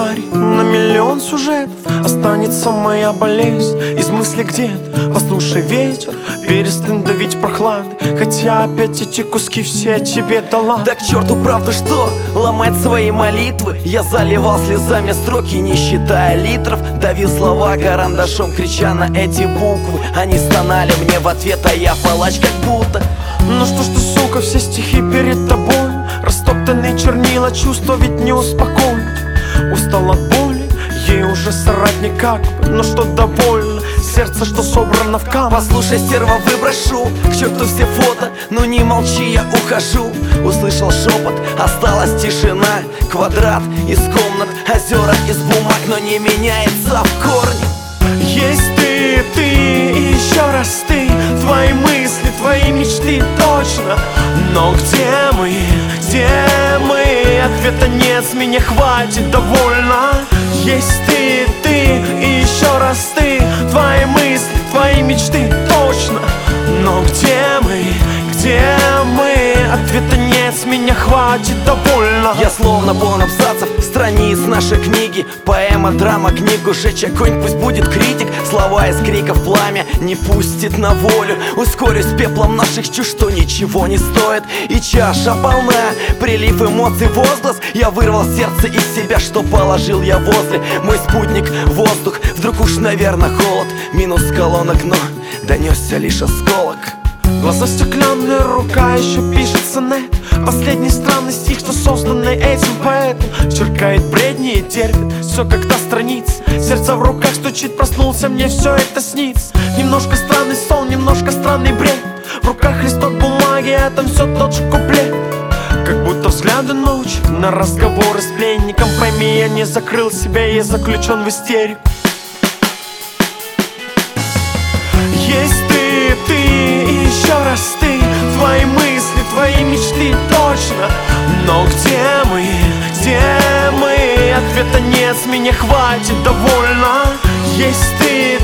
сценарий на миллион сюжетов. Останется моя болезнь из мысли где-то. Послушай ветер, перестань давить прохлады, хотя опять эти куски все тебе дала. Да к черту правда, что ломать свои молитвы. Я заливал слезами строки, не считая литров. Давил слова карандашом, крича на эти буквы. Они стонали мне в ответ, а я палач как будто. Ну что ж ты, сука, все стихи перед тобой. Растоптанные чернила, чувства ведь не успокоить. Устал от боли, ей уже срать никак бы. Но что довольно, сердце, что собрано в камень. Послушай, стерва, выброшу к черту все фото. Ну не молчи, я ухожу. Услышал шепот, осталась тишина. Квадрат из комнат, озера из бумаг, но не меняется в корне. Есть ты и еще раз ты. Твои мысли, твои мечты точно. Но где мы, где мы? Ответа нет, с меня хватит, довольно. Есть ты и еще раз ты. Твои мысли, твои мечты точно. Но где мы, где мы? Ответа нет, с меня хватит, довольно. Я словно полон абзацев страниц нашей книги. Поэма, драма, книгу жечь огонь, пусть будет критик. Слова из криков пламя не пустит на волю. Ускорюсь пеплом наших чувств, что ничего не стоит. И чаша полна, прилив эмоций, возглас. Я вырвал сердце из себя, что положил я возле. Мой спутник, воздух, вдруг уж, наверное, холод. Минус колонок, но донесся лишь осколок. Глаза стеклянные, рука еще пишет сонет. Последний странный стих, что созданный этим поэтом. Черкает бредни и терпит все как та страница. Сердце в руках стучит, проснулся, мне все это снится. Немножко странный сон, немножко странный бред. В руках листок бумаги, а там все тот же куплет. Как будто взгляды ночи на разговоры с пленником. Пойми, я не закрыл себя, я заключен в истерику. Есть ты и еще раз ты. Твои мысли, твои мечты точно. Но где мы, где мы? Ответа нет, с меня хватит, довольно. Есть ты